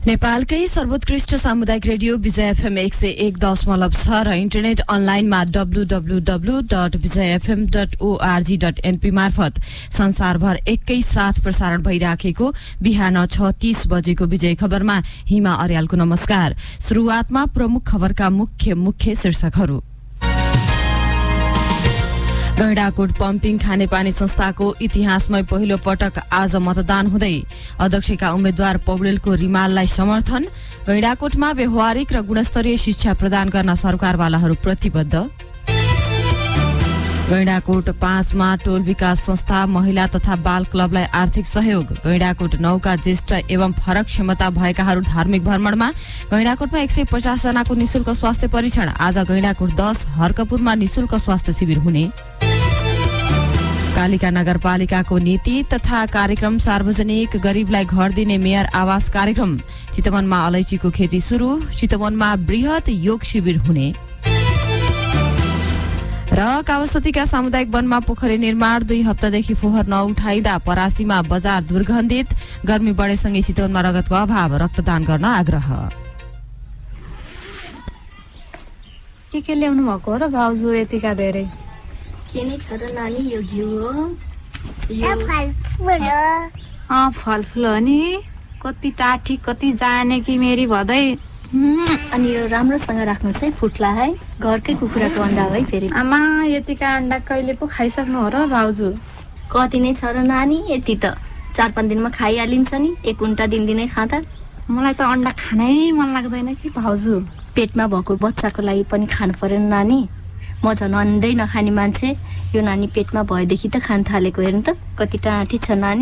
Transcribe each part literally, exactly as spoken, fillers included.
नेपालकै सर्वोत्कृष्ट सामुदायिक रेडियो विजय एफएम एक सय एक दशमलव छ र इन्टरनेट अनलाइनमा W W W dot Vijay FM dot ORG dot NP मार्फत संसारभर एकै साथ प्रसारण भइराखेको बिहान छ तीस बजेको विजय खबरमा हिमा अर्यालको नमस्कार। सुरुवातमा प्रमुख खबरका मुख्य मुख्य शीर्षकहरू। गैंडाकोट पम्पिङ खानेपानी संस्थाको इतिहासमै पहिलो पटक आज मतदान हुँदै अध्यक्षका उम्मेद्वार पौडेलको रिमाललाई समर्थन। गैंडाकोटमा व्यवहारिक र गुणस्तरीय शिक्षा प्रदान गर्न सरकारवालाहरू प्रतिबद्ध। गैंडाकोट पाँचमा टोल विकास संस्था महिला तथा बाल क्लबलाई आर्थिक सहयोग। गैंडाकोट नौका ज्येष्ठ एवं फरक क्षमता भएकाहरू धार्मिक भ्रमणमा। गैंडाकोटमा एक सय पचास जनाको निशुल्क स्वास्थ्य परीक्षण। आज गैंडाकोट दस हर्कपुरमा निशुल्क स्वास्थ्य शिविर हुने। कालिका नगरपालिकाको नीति तथा कार्यक्रम सार्वजनिक गरीबलाई घर दिने मेयर आवास कार्यक्रम। चितवनमा अलैँचीको खेती सुरु। चितवनमा बृहत योग शिविर हुने र कावसतीका सामुदायिक वनमा पोखरी निर्माण। दुई हप्तादेखि फोहोर नउठाइदा परासीमा बजार दुर्गन्धित। गर्मी बढेसँगै चितवनमा रगतको अभाव। रक्तदान गर्न आग्रह। के के ल्याउनु भएको हो र भाउजू यतिका धेरै? के नै छ र नानी, यो घिउ हो, यो फलफुल हो। अँ फलफुल हो नि। कति टाठी कति जाने कि मेरी भदै। अनि यो राम्रोसँग राख्नुहोस् है, फुट्ला है। घरकै कुखुराको अन्डा है फेरि। आमा यतिका अन्डा कहिले पो खाइसक्नु हो र भाउजू? कति नै छ र नानी, यति त चार पाँच दिनमा खाइहालिन्छ नि, एक उन्टा दिनदिनै खाँदा। मलाई त अन्डा खानै मन लाग्दैन कि भाउजू। पेटमा भएको बच्चाको लागि पनि खानु पर्यो नानी। म झन् अन्डै नखाने मान्छे, यो नानी पेटमा भएदेखि त खान थालेको। हेर्नु त कति टाँटी छ नानी।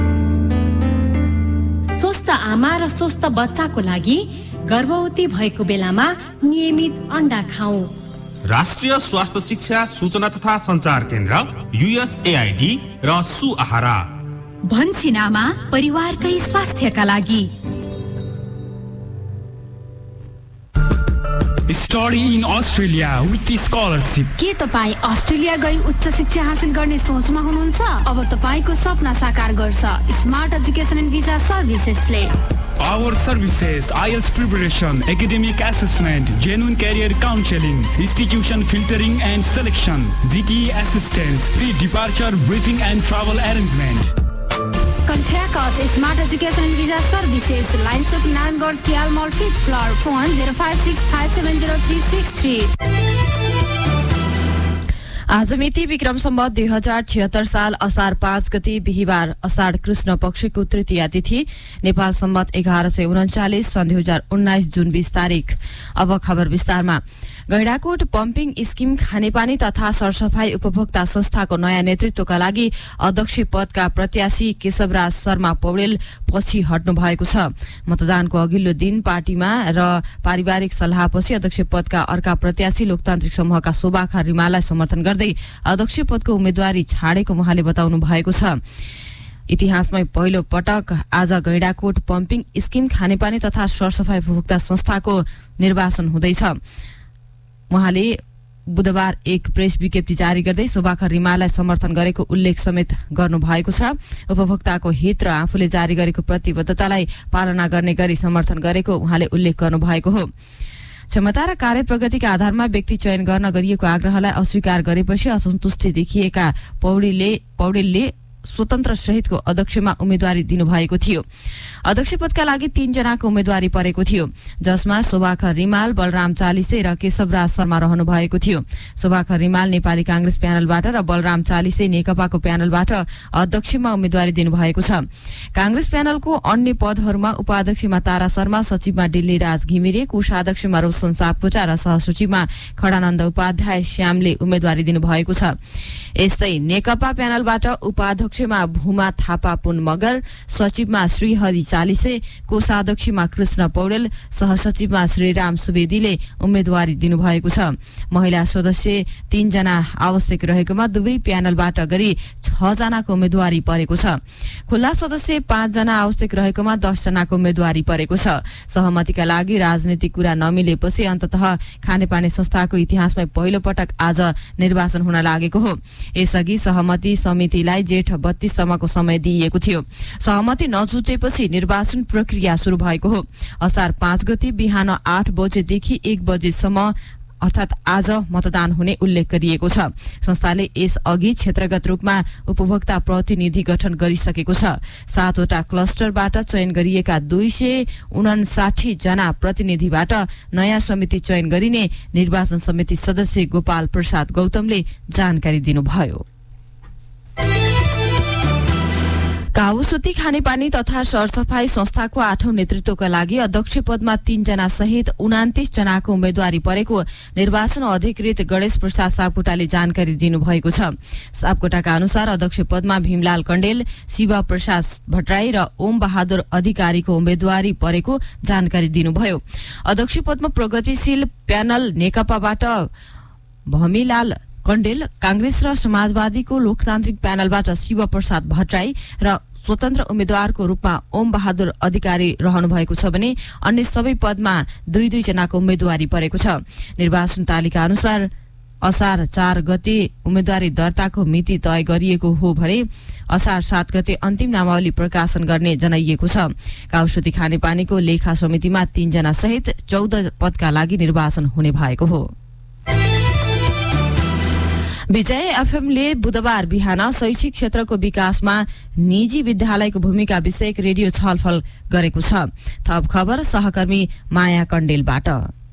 स्वस्थ आमा र स्वस्थ बच्चाको लागि गर्भवती भएको बेलामा नियमित अन्डा खाऊ। राष्ट्रिय स्वास्थ्य शिक्षा सूचना तथा संचार केन्द्र युएसएआईडी र सु आहारा भन्छिनामा परिवारकै स्वास्थ्यका लागि। Study in Australia with scholarship. के तपाईँ अस्ट्रेलिया गई उच्च शिक्षा हासिल गर्ने सोचमा हुनुहुन्छ? अब तपाईँको सपना साकार गर्छ स्मार्ट एजुकेसन एन्ड भिसा सर्भिसेसले। Our services: I E L T S preparation, academic assessment, genuine career counseling, institution filtering and selection, G T E assistance, pre-departure briefing and travel arrangement. Contact us Smart Education and Visa Services, Line Chowk, Narangarh, Kial Mall, fifth floor, phone zero five six five seven zero three six three. आज मिति विक्रम सम्वत दुई हजार छिहत्तर साल असार पाँच गते बिहिबार असाढ कृष्ण पक्षको तृतीया तिथि। नेपाल सम्वत एघार सय उन्चालिस सन् दुई हजार उन्नाइस जुन बीस तारिक। अब खबर विस्तारमा। गैंडाकोट पम्पिङ स्किम खानेपानी तथा सरसफाई उपभोक्ता संस्थाको नयाँ नेतृत्वका लागि अध्यक्ष पदका प्रत्याशी केशवराज शर्मा पौडेल पछि हट्नु भएको छ। मतदानको अघिल्लो दिन पार्टीमा र पारिवारिक सल्लाहपछि अध्यक्ष पदका अर्का प्रत्याशी लोकतान्त्रिक समूहका शोभाखा रिमाललाई समर्थन गर्दै अध्यक्ष पदको उम्मेद्वारी छाडेको उहाँले बताउनु भएको छ। इतिहासमै पहिलो पटक आज गैंडाकोट पम्पिङ स्किम खानेपानी तथा सरसफाई उपभोक्ता संस्थाको निर्वाचन हुँदैछ। उहाँले बुधबार एक प्रेस विज्ञप्ति जारी गर्दै शोभाखर रिमाललाई समर्थन गरेको उल्लेख समेत गर्नु भएको छ। उपभोक्ताको हित र आफूले जारी गरेको प्रतिबद्धतालाई पालना गर्ने गरी समर्थन गरेको उहाँले उल्लेख गर्नु भएको हो। क्षमता र कार्य प्रगतिका आधारमा व्यक्ति चयन गर्न गरिएको आग्रहलाई अस्वीकार गरेपछि असन्तुष्टि देखिएका पौडेलले पौडेलले स्वतन्त्र सहितको अध्यक्षमा उम्मेद्वारी दिनुभएको थियो। अध्यक्ष पदका लागि तीन जनाको उम्मेद्वारी परेको थियो, जसमा शोभाखर रिमाल, बलराम चालिसे र केशवराज शर्मा रहनु भएको थियो। शोभाखर रिमाल नेपाली कांग्रेस प्यानलबाट र बलराम चालिसे नेकपाको प्यानलबाट अध्यक्षमा उम्मेद्वारी दिनुभएको छ। कांग्रेस प्यानलको अन्य पदहरूमा उपाध्यक्षमा तारा शर्मा, सचिवमा डिल्लीराज घिमिरे, कोषाध्यक्षमा रोशन सापकोटा र सहसचिवमा खडानन्द उपाध्याय श्यामले उम्मेद्वारी दिनुभएको छ। यस्तै नेकपा प्यानलबाट उपाध्यक्ष मा भूमा थापा पुन मगर, सचिवमा श्रीहरि चालिसे, कोषाध्यक्षमा कृष्ण पौडेल, सहसचिवमा श्रीराम सुवेदीले उम्मेद्वारी दिनुभएको छ। महिला सदस्य तीन जना आवश्यक रहेकोमा दुवै प्यानलबाट गरी छ जनाको उम्मेद्वारी परेको छ। खुल्ला सदस्य पाँच जना आवश्यक रहेकोमा दस जनाको उम्मेद्वारी परेको छ। सहमतिका लागि राजनीतिक कुरा नमिलेपछि अन्ततः खानेपानी संस्थाको इतिहासमै पहिलो पटक आज निर्वाचन हुन लागेको हो। यसअघि सहमति समितिलाई जेठ बत्तीस सम्मको समय दिइएको थियो। सहमति नजुटेपछि निर्वाचन प्रक्रिया सुरु भएको हो। असार पाँच गते बिहान आठ बजेदेखि एक बजेसम्म अर्थात् आज मतदान हुने उल्लेख गरिएको छ। संस्थाले यस अघि क्षेत्रगत रूपमा उपभोक्ता प्रतिनिधि गठन गरिसकेको छ। सातवटा क्लस्टरबाट चयन गरिएका दुई सय उनासाठी जना प्रतिनिधिबाट नयाँ समिति चयन गरिने निर्वाचन समिति सदस्य गोपाल प्रसाद गौतमले जानकारी दिनुभयो। काउसुती खानेपानी तथा सरसफाई संस्थाको आठौं नेतृत्वका लागि अध्यक्ष पदमा तीन जना सहित उनातीस जनाको उम्मेद्वारी परेको निर्वाचन अधिकृत गणेश प्रसाद सापकोटाले जानकारी दिनुभएको छ। सापकोटाका अनुसार अध्यक्ष पदमा भीमलाल कण्डेल, शिव प्रसाद भट्टराई र ओम बहादुर अधिकारीको उम्मेद्वारी परेको जानकारी दिनुभयो। अध्यक्ष पदमा प्रगतिशील प्यानल नेकपाबाट भमीलाल कण्डेल, कांग्रेस र समाजवादीको लोकतान्त्रिक प्यानलबाट शिव प्रसाद भट्टराई र स्वतन्त्र उम्मेद्वारको रूपमा ओम बहादुर अधिकारी रहनु भएको छ भने अन्य सबै पदमा दुई दुई जनाको उम्मेद्वारी परेको छ। निर्वाचन तालिका अनुसार असार चार गते उम्मेद्वारी दर्ताको मिति तय गरिएको हो भने असार सात गते अन्तिम नामावली प्रकाशन गर्ने जनाइएको छ। काउसुती खानेपानीको लेखा समितिमा तीन जना सहित चौध पदका लागि निर्वाचन हुने भएको हो। विजय एफएमले बुधबार बिहान शैक्षिक क्षेत्रको विकासमा निजी विद्यालयको भूमिका विषयक रेडियो छलफल गरेको छ। थप खबर सहकर्मी माया कण्डेलबाट।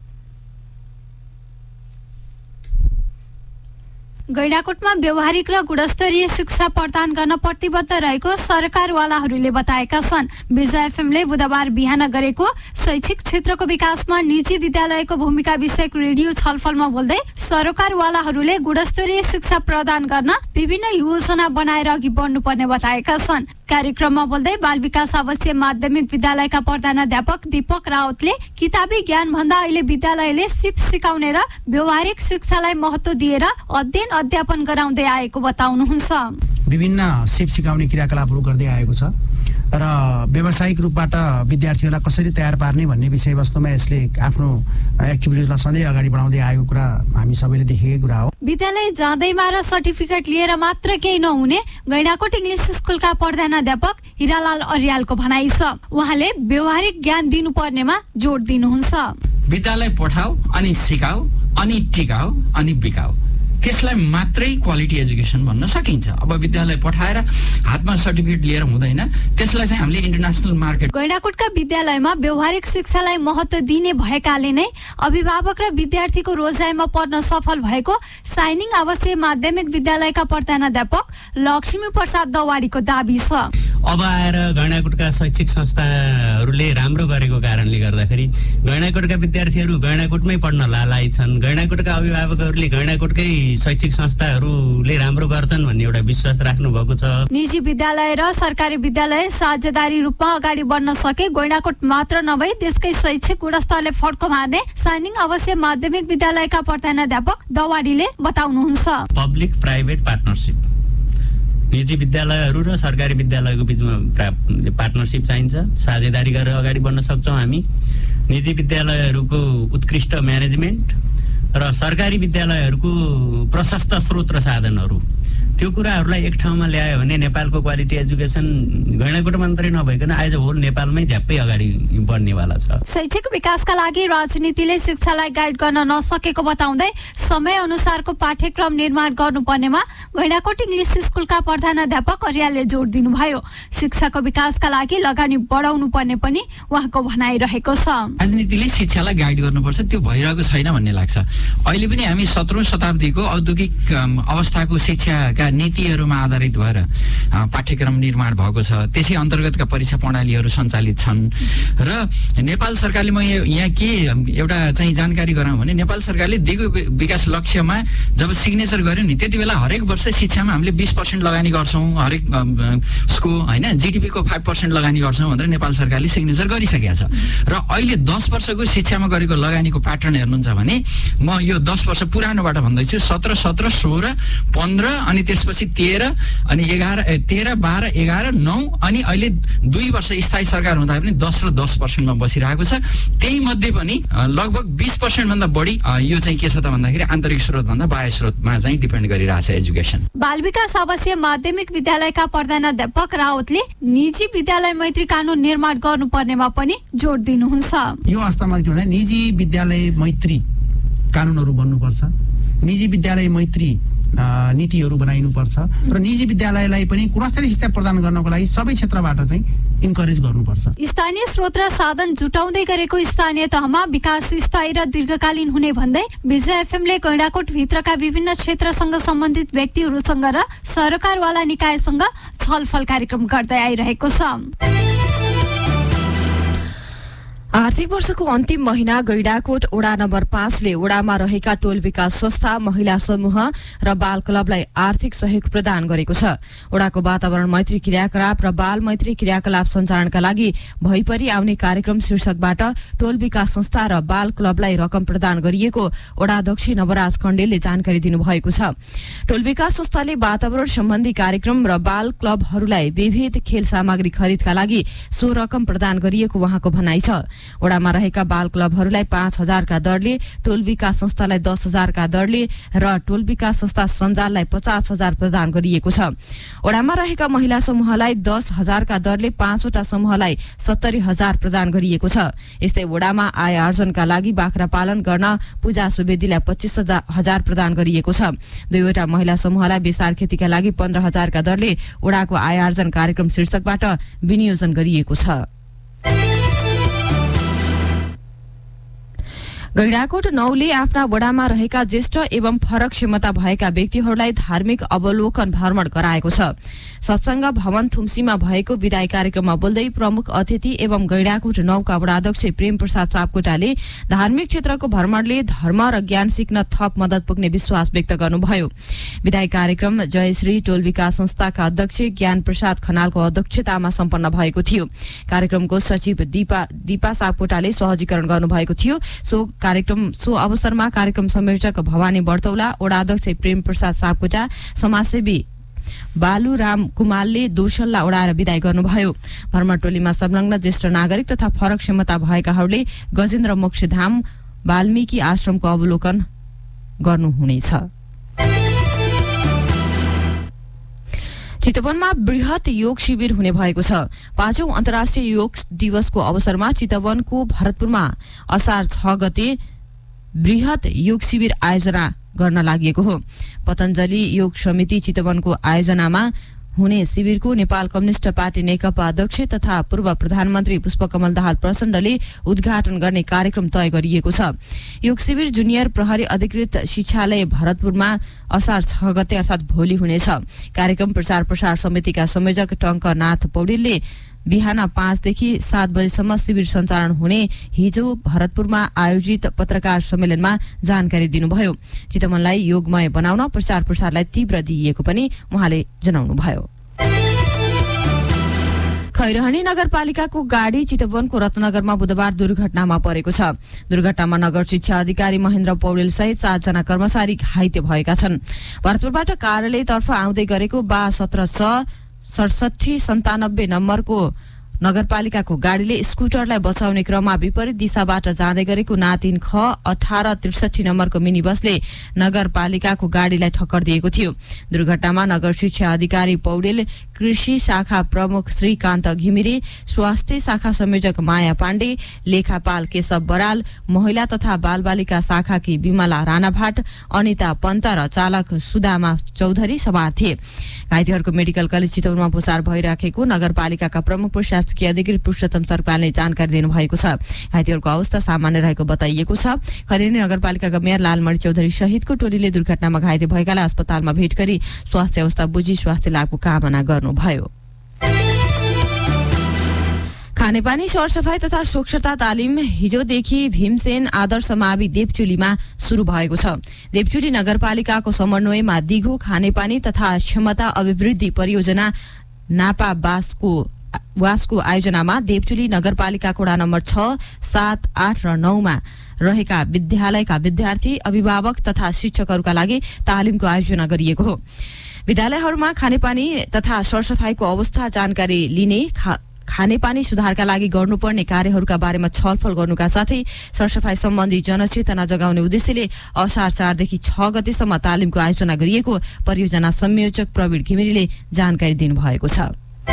गैंडाकोटमा व्यवहारिक र गुणस्तरीय शिक्षा प्रदान गर्न प्रतिबद्ध रहेको सरकारवालाहरूले बताएका छन्। विजय एफएमले बुधबार बिहान गरेको शैक्षिक क्षेत्रको विकासमा निजी विद्यालयको भूमिका विषयक रेडियो छलफलमा बोल्दै सरकारवालाहरूले गुणस्तरीय शिक्षा प्रदान गर्न विभिन्न योजना बनाएर अघि बढ्नुपर्ने बताएका छन्। कार्यक्रममा बोल्दै बाल विकास आवासीय माध्यमिक विद्यालयका प्रधानाध्यापक दीपक राउतले किताबी ज्ञान भन्दा अहिले विद्यालयले सिप सिकाउने र व्यवहारिक शिक्षालाई महत्त्व दिएर अध्ययन अध्यापन गराउँदै आएको बताउनुहुन्छ। विभिन्न सिप सिकाउने क्रियाकलापहरू गर्दै आएको छ र व्यावसायिक रूपबाट विद्यार्थीहरूलाई कसरी तयार पार्ने भन्ने विषयवस्तुमा यसले आफ्नो एक्टिभिटिजलाई सधैँ अगाडि बढाउँदै आएको कुरा हामी सबैले देखेकै कुरा हो। विद्यालय जाँदैमा र सर्टिफिकेट लिएर मात्र केही नहुने गैंडाकोट इङ्ग्लिस स्कुलका प्रधानाध्यापक हिरालाल अर्यालको भनाइ छ। उहाँले व्यवहारिक ज्ञान दिनुपर्नेमा जोड दिनुहुन्छ। विद्यालय पठाऊ अनि सिकाऊ अनि टिकाऊ अनि बिकाऊ, त्यसलाई मात्रै क्वालिटी एजुकेसन भन्न सकिन्छ। अब विद्यालय पठाएर हातमा सर्टिफिकेट लिएर हुँदैन, त्यसलाई चाहिँ हामीले इन्टरनेसनल मार्केट। गैंडाकोटका विद्यालयमा व्यवहारिक शिक्षालाई महत्त्व दिने भएकाले नै अभिभावक र विद्यार्थीको रोजाइमा पर्न सफल भएको साइनिङ आवासीय माध्यमिक विद्यालयका प्रधानाध्यापक लक्ष्मी प्रसाद दवाडीको दाबी छ। अब आएर गैंडाकोटका शैक्षिक संस्थाहरूले राम्रो गरेको कारणले गर्दाखेरि गैंडाकोटका विद्यार्थीहरू गैंडाकोटमै पढ्न लालायत छन्। गैंडाकोटका अभिभावकहरूले गैंडाकोटकै शैक्षिक संस्थाहरूले राम्रो गर्छन् भन्ने एउटा विश्वास राख्नु भएको छ। निजी विद्यालय र सरकारी विद्यालय साझेदारी रूपमा अगाडि बढ्न सके गैंडाकोट मात्र नभई देशकै शैक्षिक गुणस्तरले फड्को मार्ने साइनिङ आवासीय माध्यमिक विद्यालयका प्रधानाध्यापक दवाडीले बताउनुहुन्छ। पब्लिक प्राइभेट पार्टनरसिप, निजी विद्यालयहरू र सरकारी विद्यालयको बीचमा पार्टनरसिप चाहिन्छ। साझेदारी गरेर अगाडि बढ्न सक्छौँ हामी। निजी विद्यालयहरूको उत्कृष्ट म्यानेजमेन्ट र सरकारी विद्यालयहरूको प्रशस्त स्रोत र साधनहरू, त्यो कुराहरूलाई एक ठाउँमा ल्यायो भने नेपालको क्वालिटी एजुकेसन गैंडाकोट मात्रै नभइकन एज अ होल नेपालमै झ्याप्पै अगाडि बढ्नेवाला छ। शैक्षिक विकासका लागि राजनीतिले शिक्षालाई गाइड गर्न नसकेको बताउँदै समय अनुसारको पाठ्यक्रम निर्माण गर्नुपर्नेमा गैंडाकोट इङ्ग्लिस स्कुलका प्रधानाध्यापक अर्यालले जोड दिनुभयो। शिक्षाको विकासका लागि लगानी बढाउनु पर्ने पनि उहाँको भनाइरहेको छ। राजनीतिले शिक्षालाई गाइड गर्नुपर्छ, त्यो भइरहेको छैन भन्ने लाग्छ। अहिले पनि हामी सत्रौं शताब्दीको औद्योगिक अवस्थाको शिक्षाका नीतिहरूमा आधारित भएर पाठ्यक्रम निर्माण भएको छ। त्यसै अन्तर्गतका परीक्षा प्रणालीहरू सञ्चालित छन् र नेपाल सरकारले म यहाँ के एउटा चाहिँ जानकारी गराउँ भने नेपाल सरकारले दिगो विकास लक्ष्यमा जब सिग्नेचर गर्यो नि त्यति बेला हरेक वर्ष शिक्षामा हामीले बीस पर्सेन्ट लगानी गर्छौँ, हरेक उसको होइन जिडिपीको फाइभ पर्सेन्ट लगानी गर्छौँ भनेर नेपाल सरकारले सिग्नेचर गरिसकेका छ। र अहिले दस वर्षको शिक्षामा गरेको लगानीको प्याटर्न हेर्नुहुन्छ भने म यो दस वर्ष पुरानोबाट भन्दैछु, सत्र सत्र सोह्र पन्ध्र अनि त्यस त्यसपछि तेह्र अनि एघार तेह्र बाह्र एघार नौ अनि अहिले दुई वर्ष स्थायी सरकार हुँदा पनि दस र दस पर्सेन्टमा बसिरहेको छ। त्यही मध्ये पनि लगभग बिस पर्सेन्ट भन्दा बढी यो चाहिँ के छ त भन्दाखेरि आन्तरिक स्रोत भन्दा बाह्य स्रोतमा चाहिँ डिपेन्ड गरिरहेछ एजुकेसन। बाल विकास आवासीय माध्यमिक विद्यालयका प्रधानाध्यापक राउतले निजी विद्यालय मैत्री कानून निर्माण गर्नुपर्नेमा पनि जोड दिनुहुन्छ। यो अवस्थामा के भन्दा निजी विद्यालय मैत्री कानूनहरू बन्नुपर्छ, निजी विद्यालय मैत्री नीतिहरू बनाइनुपर्छ र निजी विद्यालयलाई पनि गुणस्तरीय शिक्षा प्रदान गर्नको लागि सबै क्षेत्रबाट चाहिँ इन्करेज गर्नुपर्छ। स्थानीय स्रोत र साधन जुटाउँदै गरेको स्थानीय तहमा विकास स्थायी र दीर्घकालीन हुने भन्दै विजय एफएमले गैंडाकोट भित्रका विभिन्न क्षेत्रसँग सम्बन्धित व्यक्तिहरूसँग र सरकारवाला निकायसँग छलफल कार्यक्रम गर्दै आइरहेको छ। आर्थिक वर्षको अन्तिम महिना गैंडाकोट वडा नम्बर पाँचले वडामा रहेका टोल विकास संस्था, महिला समूह र बाल क्लबलाई आर्थिक सहयोग प्रदान गरेको छ। वडाको वातावरण मैत्री क्रियाकलाप र बाल मैत्री क्रियाकलाप सञ्चालनका लागि भइपरि आउने कार्यक्रम शीर्षकबाट टोल विकास संस्था र बाल क्लबलाई रकम प्रदान गरिएको वडाध्यक्ष नवराज कण्डेलले जानकारी दिनुभएको छ। टोल विकास संस्थाले वातावरण सम्बन्धी कार्यक्रम र बाल क्लबहरूलाई विविध खेल सामग्री खरिदका लागि सो रकम प्रदान गरिएको उहाँको भनाइ छ। वडामा रहेका बाल क्लबहरूलाई पाँच हजारका दरले, टोल विकास संस्थालाई दस हजारका दरले र टोल विकास संस्था सञ्जाललाई पचास हजार प्रदान गरिएको छ। वडामा रहेका महिला समूहलाई दस हजारका दरले, पाँचवटा समूहलाई सत्तरी हजार प्रदान गरिएको छ। यस्तै वडामा आय आर्जनका लागि बाख्रा पालन गर्न पूजा सुवेदीलाई पच्चिस हजार प्रदान गरिएको छ। दुईवटा महिला समूहलाई बेसार खेतीका लागि पन्ध्र हजारका दरले वडाको आय आर्जन कार्यक्रम शीर्षकबाट विनियोजन गरिएको छ। गैंडाकोट नौले आफ्ना वडामा रहेका ज्येष्ठ एवं फरक क्षमता भएका व्यक्तिहरूलाई धार्मिक अवलोकन भ्रमण गराएको छ। सत्संग भवन थुम्सीमा भएको विदाई कार्यक्रममा बोल्दै प्रमुख अतिथि एवं गैंडाकोट नौका वडाध्यक्ष प्रेम प्रसाद सापकोटाले धार्मिक क्षेत्रको भ्रमणले धर्म र ज्ञान सिक्न थप मद्दत पुग्ने विश्वास व्यक्त गर्नुभयो। विदाई कार्यक्रम जयश्री टोल विकास संस्थाका अध्यक्ष ज्ञान प्रसाद खनालको अध्यक्षतामा सम्पन्न भएको थियो। कार्यक्रमको सचिव दीपा दीपा सापकोटाले सहजीकरण गर्नुभएको थियो। सो कार्यक्रम सो अवसरमा कार्यक्रम संयोजक भवानी बर्तौला, वडाध्यक्ष प्रेम प्रसाद सापकोटा, समाजसेवी बालुराम कुमारले दोसल्ला उडाएर विदाई गर्नुभयो। भ्रमण टोलीमा संलग्न ज्येष्ठ नागरिक तथा फरक क्षमता भएकाहरूले गजेन्द्र मोक्षधाम वाल्मीकि आश्रमको अवलोकन गर्नुहुनेछ। चितवनमा बृहत योग शिविर हुने भएको छ। पाँचौं अन्तर्राष्ट्रिय योग दिवसको अवसरमा चितवनको भरतपुरमा असार छ गते बृहत योग शिविर आयोजना गर्न लागि हो। पतञ्जलि योग समिति चितवनको आयोजनामा हुने शिविरको नेपाल कम्युनिस्ट पार्टी नेकपा अध्यक्ष तथा पूर्व प्रधानमन्त्री पुष्पकमल दाहाल प्रचण्डले उद्घाटन गर्ने कार्यक्रम तय गरिएको छ। योग शिविर जुनियर प्रहरी अधिकृत शिक्षालय भरतपुरमा असार छ गते अर्थात् भोलि हुनेछ। कार्यक्रम प्रचार प्रसार समितिका संयोजक टङ्कनाथ पौडेलले बिहान पाँचदेखि सात बजेसम्म शिविर सञ्चालन हुने हिजो भरतपुरमा आयोजित पत्रकार सम्मेलनमा जानकारी दिनुभयो। चितवनलाई योगमय बनाउन प्रचार प्रसारलाई तीव्र दिइएको पनि उहाँले जनाउनुभयो। खैरहनी नगरपालिकाको गाडी चितवनको रत्नगरमा बुधबार दुर्घटनामा परेको छ। दुर्घटनामा नगर शिक्षा अधिकारी महेन्द्र पौडेल सहित सातजना कर्मचारी घाइते भएका छन्। भरतपुरबाट कार्यालयतर्फ आउँदै गरेको बा सत्र च सडसठी सन्तानब्बे नम्बरको नगरपालिकाको गाडीले स्कुटरलाई बचाउने क्रममा विपरीत दिशाबाट जाँदै गरेको ना तीन ख अठार त्रिसठी नम्बरको मिनी बसले नगरपालिकाको गाडीलाई ठक्कर दिएको थियो। दुर्घटनामा नगर शिक्षा अधिकारी पौडेल, कृषि शाखा प्रमुख श्रीकान्त घिमिरे, स्वास्थ्य शाखा संयोजक माया पाण्डे, लेखापाल केशव बराल, महिला तथा बालबालिका शाखाकी विमला राणाभाट, अनिता पन्त र चालक सुदामा चौधरी सवार थिए। घाइतेहरूको मेडिकल कलेज चितवनमा उपचार भइराखेको नगरपालिकाका प्रमुख प्रशासकीय अधिकृत पुरुषोत्तम सरकारले जानकारी दिनुभएको छ। घाइतेहरूको अवस्था सामान्य रहेको बताइएको छ। खैरेनी नगरपालिकाका मेयर लालमणि चौधरी सहितको टोलीले दुर्घटनामा घाइते भएकालाई अस्पतालमा भेट गरी स्वास्थ्य अवस्था बुझी स्वास्थ्य लाभको कामना गर्नुभयो। खानेपानी सरसफाई तथा स्वच्छता तालिम हिजोदेखि भीमसेन आदर्श मावि देवचुलीमा शुरू भएको छ। देवचुली नगरपालिकाको समन्वयमा दिगो खानेपानी तथा क्षमता अभिवृद्धि परियोजना नापा बासको वासको आयोजनामा देवचुली नगरपालिकाको वडा नम्बर छ, सात, आठ र नौमा रहेका विद्यालयका विद्यार्थी, अभिभावक तथा शिक्षकहरूका लागि तालिमको आयोजना गरिएको हो। विद्यालयहरूमा खानेपानी तथा सरसफाईको अवस्था जानकारी लिने, खानेपानी सुधारका लागि गर्नुपर्ने कार्यहरूका बारेमा छलफल गर्नुका साथै सरसफाई सम्बन्धी जनचेतना जगाउने उद्देश्यले असार चारदेखि छ गतेसम्म तालिमको आयोजना गरिएको परियोजना संयोजक प्रवीण घिमिरेले जानकारी दिनुभएको छ।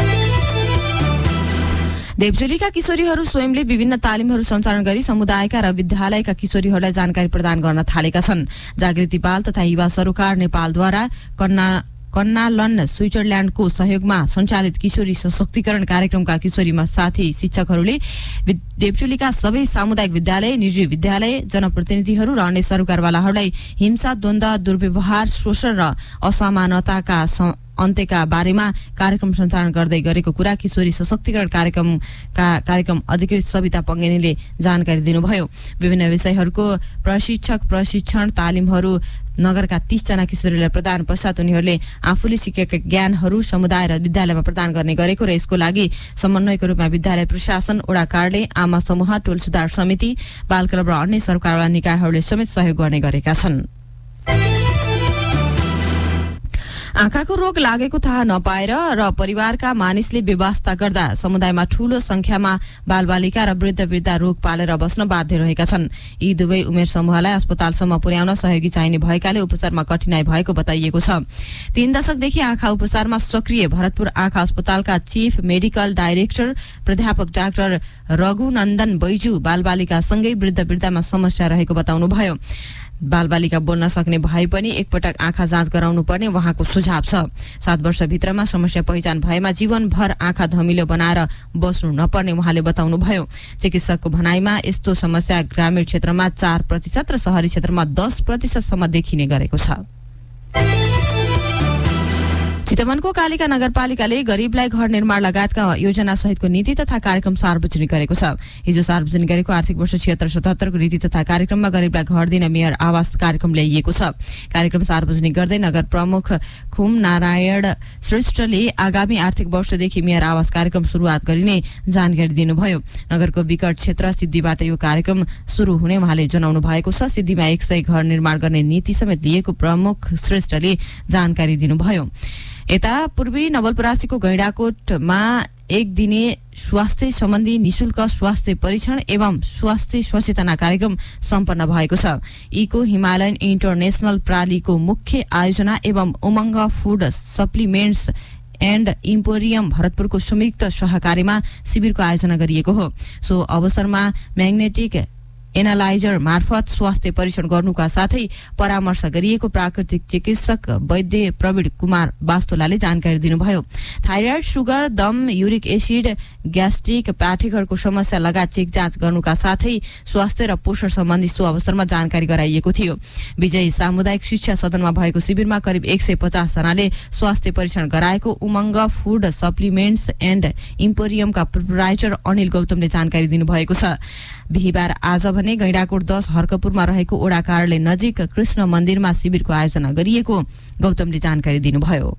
देवचोलीका किशोरीहरू स्वयंले विभिन्न तालिमहरू सञ्चालन गरी समुदायका र विद्यालयका किशोरीहरूलाई जानकारी प्रदान गर्न थालेका छन्। जागृति बाल तथा युवा सरोकार नेपालद्वारा कन्ना कन्नालन स्विजरल्याण्डको सहयोगमा सञ्चालित किशोरी सशक्तिकरण कार्यक्रमका किशोरीमा साथी शिक्षकहरूले देवचोलीका सबै सामुदायिक विद्यालय, निजी विद्यालय, जनप्रतिनिधिहरू र अन्य सरकारवालाहरूलाई हिंसा, द्वन्द्व, दुर्व्यवहार, शोषण र असमानताका अन्त्यका बारेमा कार्यक्रम सञ्चालन गर्दै गरेको कुरा किशोरी सशक्तिकरण कार्यक्रमका कार्यक्रम अधिकृत सविता पङ्गेनीले जानकारी दिनुभयो। विभिन्न विषयहरूको प्रशिक्षक प्रशिक्षण तालिमहरू नगरका तीस जना किशोरीलाई प्रदान पश्चात उनीहरूले आफूले सिकेका ज्ञानहरू समुदाय र विद्यालयमा प्रदान गर्ने गरेको र यसको लागि समन्वयको रूपमा विद्यालय प्रशासन, वडा कार्यालय, आमा समूह, टोल सुधार समिति, बाल क्लब र अन्य सरकारवाला निकायहरूले समेत सहयोग गर्ने गरेका छन्। आँखाको रोग लागेको थाहा नपाएर र परिवारका मानिसले व्यवस्था गर्दा समुदायमा ठूलो संख्यामा बालबालिका र वृद्ध वृद्धा रोग पालेर बस्न बाध्य रहेका छन्। यी दुवै उमेर समूहलाई अस्पतालसम्म पुर्याउन सहयोगी चाहिने भएकाले उपचारमा कठिनाई भएको बताइएको छ। तीन दशकदेखि आँखा उपचारमा सक्रिय भरतपुर आँखा अस्पतालका चिफ मेडिकल डाइरेक्टर प्राध्यापक डाक्टर रघुनन्दन बैजू बालबालिकासँगै वृद्ध वृद्धामा समस्या रहेको बताउनुभयो। बालबालिका बोल्न सक्ने भए पनि एकपटक आँखा जाँच गराउनु पर्ने उहाँको सुझाव छ। सात वर्षभित्रमा समस्या पहिचान भएमा जीवनभर आँखा धमिलो बनाएर बस्नु नपर्ने उहाँले बताउनुभयो। चिकित्सकको भनाइमा यस्तो समस्या ग्रामीण क्षेत्रमा चार प्रतिशत र शहरी क्षेत्रमा दस प्रतिशतसम्म देखिने गरेको छ। चितवनको कालिका नगरपालिकाले गरीबलाई घर निर्माण लगायतका योजना सहितको नीति तथा कार्यक्रम सार्वजनिक गरेको छ। हिजो सार्वजनिक गरेको आर्थिक वर्ष छिहत्तर सतहत्तरको नीति तथा कार्यक्रममा गरीबलाई घर दिन मेयर आवास कार्यक्रम ल्याइएको छ। कार्यक्रम सार्वजनिक गर्दै नगर प्रमुख खुम नारायण श्रेष्ठले आगामी आर्थिक वर्षदेखि मेयर आवास कार्यक्रम सुरुवात गरिने जानकारी दिनुभयो। नगरको विकट क्षेत्र सिद्धिबाट यो कार्यक्रम सुरु हुने उहाँले जनाउनु भएको छ। सिद्धिमा एक सय घर निर्माण गर्ने नीति समेत लिएको प्रमुख श्रेष्ठले जानकारी दिनुभयो। यता पूर्वी नवलपरासीको गैंडाकोटमा एक दिने स्वास्थ्य सम्बन्धी निशुल्क स्वास्थ्य परीक्षण एवं स्वास्थ्य सचेतना कार्यक्रम सम्पन्न भएको छ। इको हिमालयन इन्टरनेशनल प्रालीको मुख्य आयोजना एवं Umang food supplements and emporium भरतपुरको संयुक्त सहकारीमा शिविरको आयोजना गरिएको हो। सो अवसरमा म्याग्नेटिक एनालाइजर मार्फत स्वास्थ्य परीक्षण गर्नुका साथै परामर्श गरिएको प्राकृतिक चिकित्सक वैद्य प्रवीण कुमार वास्तोलाले जानकारी दिनुभयो। थाइराइड, सुगर, दम, युरिक एसिड, ग्यास्ट्रिक, पाठेघरको समस्या लगायत चेक जाँच गर्नुका साथै स्वास्थ्य र पोषण सम्बन्धी सो अवसरमा जानकारी गराइएको थियो। विजयी सामुदायिक शिक्षा सदनमा भएको शिविरमा करिब एक सय पचास जनाले स्वास्थ्य परीक्षण गराएको उमङ्ग फूड सप्लिमेन्ट्स एन्ड इम्पोरियमका प्रोप्राइटर अनिल गौतमले जानकारी दिनुभएको छ। बिहिबार आज भने गैंडाकोट दस हर्कपुरमा रहेको ओडा कार्यालय नजिक कृष्ण मन्दिरमा शिविरको आयोजना गरिएको गौतमले जानकारी दिनुभयो।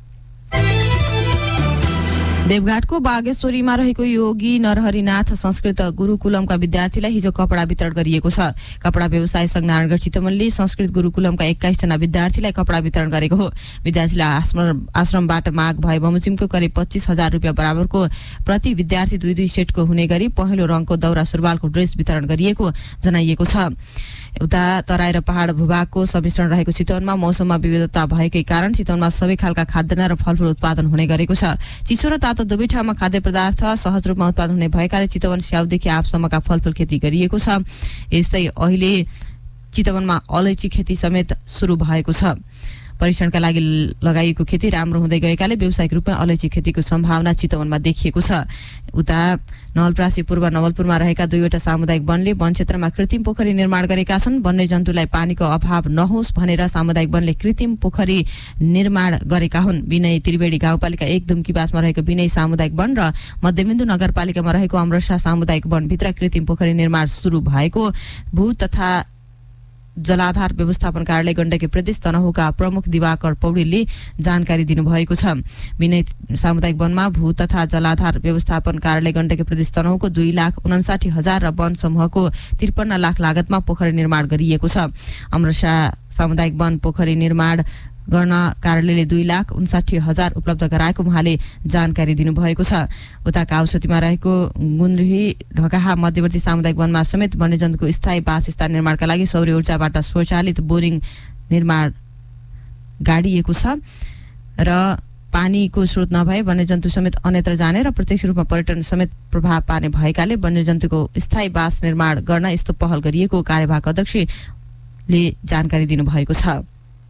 देवघाटको बागेश्वरीमा रहेको योगी नरहरिनाथ संस्कृत गुरुकुलमका विद्यार्थीलाई हिजो कपडा वितरण गरिएको छ। कपडा व्यवसाय संघ नारायणगढ चितवनले संस्कृत गुरुकुलमका एक्काइस जना विद्यार्थीलाई कपडा वितरण गरेको हो। विद्यार्थीलाई आश्रमबाट माग भए बमोजिमको करिब पच्चीस हजार रुपियाँ बराबरको प्रति विद्यार्थी दुई दुई सेटको हुने गरी पहेँलो रङको दौरा सुरुवालको ड्रेस वितरण गरिएको जनाइएको छ। उता तराई र पहाड भूभागको सम्मिश्रण रहेको चितवनमा मौसममा विविधता भएकै कारण चितवनमा सबै खालका खाद्यान्न र फलफुल उत्पादन हुने गरेको छ। चिसो र तातो दुवै ठाउँमा खाद्य पदार्थ सहज रूपमा उत्पादन हुने भएकाले चितवन स्याउदेखि आँपसम्मका फलफुल खेती गरिएको छ। यस्तै अहिले चितवनमा अलैँची खेती समेत सुरु भएको छ। परीक्षणका लागि लगाइएको खेती राम्रो हुँदै गएकाले व्यावसायिक रूपमा अलैँची खेतीको सम्भावना चितवनमा देखिएको छ। उता नवलपरासी पूर्व नवलपुरमा रहेका दुईवटा सामुदायिक वनले वन क्षेत्रमा कृत्रिम पोखरी निर्माण गरेका छन्। वन्यजन्तुलाई पानीको अभाव नहोस् भनेर सामुदायिक वनले कृत्रिम पोखरी निर्माण गरेका हुन्। विनय त्रिवेणी गाउँपालिका एक दुम्कीबासमा रहेको विनय सामुदायिक वन र मध्यबिन्दु नगरपालिकामा रहेको अमरसा सामुदायिक वनभित्र कृत्रिम पोखरी निर्माण सुरु भएको भू तथा जलाधार व्यवस्थापन कार्यालय गण्डकी प्रदेश तनहुका प्रमुख दिवाकर पौडेलले जानकारी दिनुभएको छ। विनय सामुदायिक वनमा भू तथा जलाधार व्यवस्थापन कार्यालय गण्डकी प्रदेश तनहुको दुई लाख उनासाठी हजार र वन समूहको त्रिपन्न लाख लागतमा पोखरी निर्माण गरिएको छ। अमरसा सामुदायिक वन पोखरी निर्माण गर्न कार्यालयले दुई लाख उन्साठी हजार उपलब्ध गराएको उहाँले जानकारी दिनुभएको छ। उता काउसतीमा रहेको गुन्द्रुही ढकाहा मध्यवर्ती सामुदायिक वनमा समेत वन्यजन्तुको स्थायी वासस्थान निर्माणका लागि सौर्य ऊर्जाबाट स्वचालित बोरिङ निर्माण गाडिएको छ र पानीको स्रोत नभए वन्यजन्तु समेत अन्यत्र जाने र प्रत्यक्ष रूपमा पर्यटन समेत प्रभाव पार्ने भएकाले वन्यजन्तुको स्थायी वास निर्माण गर्न यस्तो पहल गरिएको कार्यवाहक अध्यक्षले जानकारी दिनुभएको छ।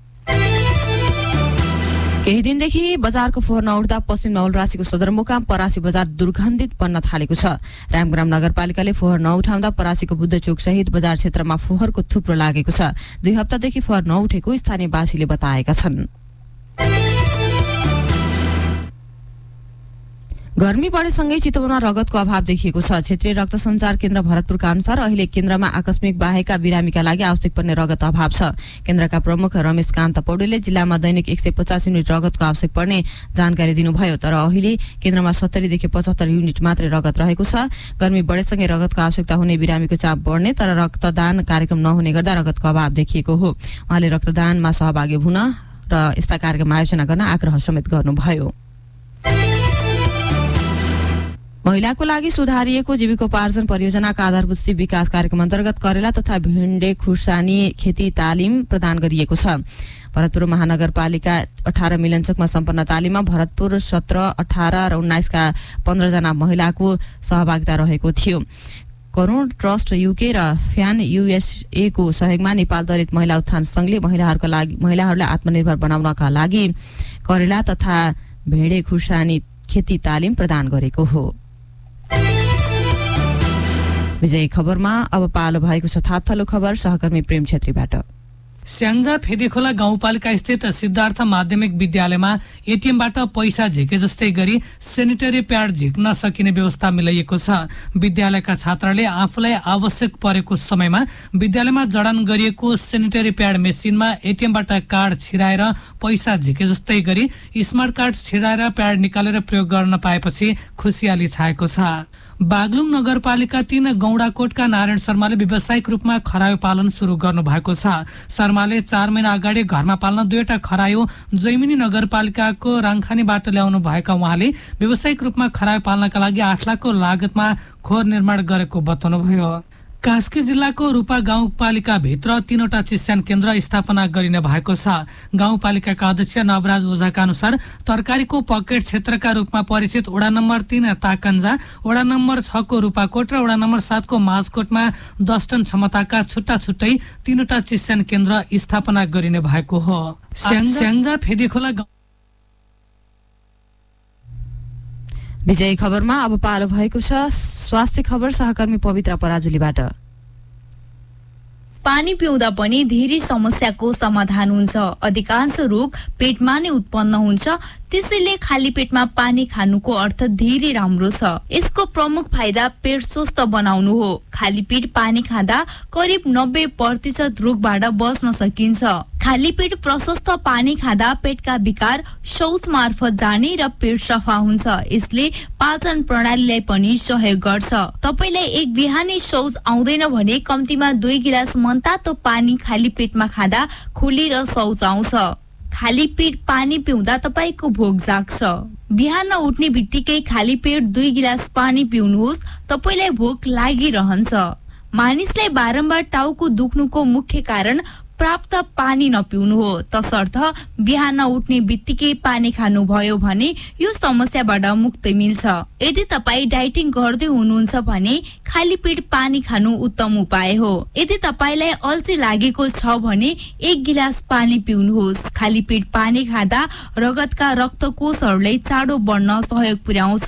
केही दिनदेखि बजारको फोहोर नउठ्दा पश्चिम नवलपरासीको सदरमुकाम परासी बजार दुर्गन्धित बन्न थालेको छ। रामग्राम नगरपालिकाले फोहोर नउठाउँदा परासीको बुद्ध चोक सहित बजार क्षेत्रमा फोहोरको थुप्रो लागेको छ। दुई हप्तादेखि फोहोर नउठेको स्थानीयवासीले बताएका छन्। गर्मी बढेसँगै चितवनमा रगतको अभाव देखिएको छ। क्षेत्रीय रक्त सञ्चार केन्द्र भरतपुरका अनुसार अहिले केन्द्रमा आकस्मिक बाहेका बिरामीका लागि आवश्यक पर्ने रगत अभाव छ। केन्द्रका प्रमुख रमेश कान्त पौडेलले जिल्लामा दैनिक एक सय पचास युनिट रगतको आवश्यक पर्ने जानकारी दिनुभयो। तर अहिले केन्द्रमा सत्तरीदेखि पचहत्तर युनिट मात्रै रगत रहेको छ। गर्मी बढेसँगै रगतको आवश्यकता हुने बिरामीको चाप बढ्ने तर रक्तदान कार्यक्रम नहुने गर्दा रगतको अभाव देखिएको हो। उहाँले रक्तदानमा सहभागी हुन र यस्ता कार्यक्रम आयोजना गर्न आग्रह समेत गर्नुभयो। महिलाको लागि सुधारिएको जीविकोपार्जन परियोजनाका आधारभूत सिप विकास कार्यक्रम अन्तर्गत करेला तथा भिण्डे खुर्सानी खेती तालिम प्रदान गरिएको छ। भरतपुर महानगरपालिका अठार मिलनचोकमा सम्पन्न तालिममा भरतपुर सत्र अठार र उन्नाइसका पन्ध्रजना महिलाको सहभागिता रहेको थियो। करोड ट्रस्ट युके र फ्यान युएसए को सहयोगमा नेपाल दलित महिला उत्थान संघले महिलाहरूका लागि महिलाहरूलाई आत्मनिर्भर बनाउनका लागि करेला तथा भेडे खुर्सानी खेती तालिम प्रदान गरेको हो। विजयी खबरमा अब पालो भएको छ थलो खबर सहकर्मी प्रेम छेत्रीबाट। स्याङ्जा फेदेखोला गाउँपालिका स्थित सिद्धार्थ माध्यमिक विद्यालयमा एटिएमबाट पैसा झिके जस्तै गरी सेनिटरी प्याड झिक्न सकिने व्यवस्था मिलाइएको छ। विद्यालयका छात्रले आफूलाई आवश्यक परेको समयमा विद्यालयमा जडान गरिएको सेनिटरी प्याड मेसिनमा एटिएमबाट कार्ड छिराएर पैसा झिके जस्तै गरी स्मार्ट कार्ड छिराएर प्याड निकालेर प्रयोग गर्न पाएपछि खुसियाली छाएको छ। बागलुङ नगरपालिका तीन गौडाकोटका नारायण शर्माले व्यावसायिक रूपमा खरायो पालन सुरु गर्नु भएको छ। शर्माले चार महिना अगाडि घरमा पाल्न दुईवटा खरायो जैमिनी नगरपालिकाको राङखानीबाट ल्याउनु भएका उहाँले व्यावसायिक रूपमा खरायो पाल्नका लागि आठ लाखको लागतमा खोर निर्माण गरेको बताउनुभयो। कास्की जिल्लाको रूपा गाउँपालिका भित्र तीनवटा चिस्यान केन्द्र स्थापना गरिने भएको छ। गाउँपालिकाका अध्यक्ष नवराज ओझाका अनुसार तरकारीको पकेट क्षेत्रका रूपमा परिचित वडा नम्बर तीन ताकन्जा, वडा नम्बर छ को रूपाकोट र वडा नम्बर सात को माझकोटमा दस टन क्षमताका छुट्टा छुट्टै तीनवटा चिस्यान केन्द्र स्थापना गरिने भएको हो। स्याङ्जा फेदेखोला विजयी खबरमा अब पालो भएको छ स्वास्थ्य खबर सहकर्मी पवित्र पराजुलीबाट। पानी पिउँदा पनि धेरै समस्याको समाधान हुन्छ। अधिकांश रोग पेटमा नै उत्पन्न हुन्छ, त्यसैले खाली पेटमा पानी खानुको अर्थ धेरै राम्रो छ। यसको प्रमुख फाइदा पेट स्वस्थ बनाउनु हो। खाली पेट पानी खाँदा करिब नब्बे प्रतिशत रोगबाट बच्न सकिन्छ। खाली पेट प्रशस्त पानी खाँदा पेटका विकार शौच मार्फत जाने र पेट सफा हुन्छ। यसले पाचन प्रणालीलाई पनि सहयोग गर्छ। तपाईलाई एक बिहानी शौच आउँदैन भने कम्तीमा दुई गिलास मनतातो पानी खाली पेटमा खाँदा खुलेर शौच आउँछ। खाली पेट पानी पिउँदा तपाईको भोक जाग्छ। बिहान उठ्ने बित्तिकै खाली पेट दुई गिलास पानी पिउनुहोस्, तपाईलाई भोक लागिरहन्छ। मानिसलाई बारम्बार टाउको दुख्नुको मुख्य कारण प्राप्त पानी नपिउनु हो। तसर्थ बिहान उठ्ने बित्तिकै पानी खानु भयो भने यो समस्याबाट मुक्ति मिल्छ। यदि तपाई डाइटिङ गर्दै हुनुहुन्छ भने खाली पेट पानी खानु उत्तम उपाय हो। यदि तपाईलाई अल्छी लागेको छ भने एक गिलास पानी पिउनुहोस्। खाली पेट पानी खाँदा रगतका रक्तकोषहरूलाई चाँडो बढ्न सहयोग पुर्याउँछ।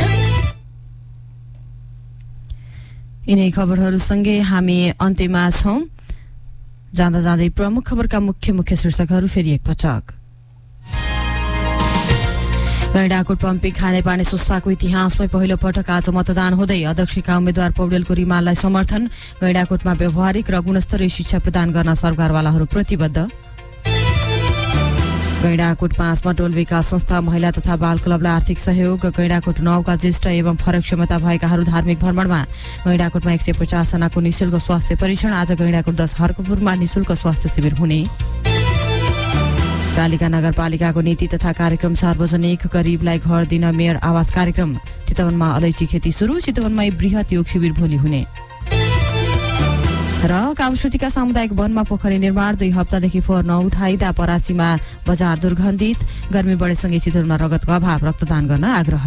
यिनै खबरहरूसँगै हामी अन्त्यमा छौं। जाँदा जाँदै प्रमुख खबरका मुख्य मुख्य शीर्षकहरू फेरि एकपटक। गैंडाकोट पम्पिङ खानेपानी संस्थाको इतिहासमै पहिलो पटक आज मतदान हुँदै अध्यक्षका उम्मेद्वार पौडेलको रिमाललाई समर्थन। गैंडाकोटमा व्यावहारिक र गुणस्तरीय शिक्षा प्रदान गर्न सरकारवालाहरू प्रतिबद्ध। गैंडाकोट पाँचमा टोल विकास संस्था महिला तथा बाल क्लबलाई आर्थिक सहयोग। गैंडाकोट नौका ज्येष्ठ एवं फरक क्षमता भएकाहरू धार्मिक भ्रमणमा। गैंडाकोटमा एक सय पचास जनाको निःशुल्क स्वास्थ्य परीक्षण। आज गैंडाकोट दस हर्कपुरमा निःशुल्क स्वास्थ्य शिविर हुने। कालिका नगरपालिकाको नीति तथा कार्यक्रम सार्वजनिक, गरीबलाई घर दिन मेयर आवास कार्यक्रम। चितवनमा अलैँची खेती सुरु, चितवनमै बृहत योग शिविर भोलि हुने। र काउश्रुतिका सामुदायिक वनमा पोखरी निर्माण, दुई हप्तादेखि फोहोर नउठाइदा परासीमा बजार दुर्गन्धित, गर्मी बढेसँगै चितवनमा रगतको अभाव, रक्तदान गर्न आग्रह।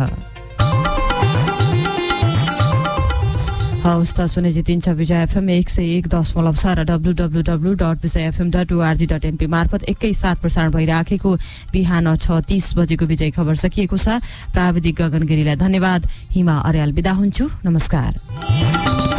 हवस् त सुने जितिन्छ विजय एफएम एक सय एक दशमलव छ र W W W dot Vijay FM dot ORG dot NP मार्फत एकैसाथ प्रसारण भइराखेको बिहान छ तीस बजेको विजय खबर सकिएको छ। प्राविधिक गगन गिरीलाई धन्यवाद। हिमा अर्याल बिदा हुन्छु। नमस्कार।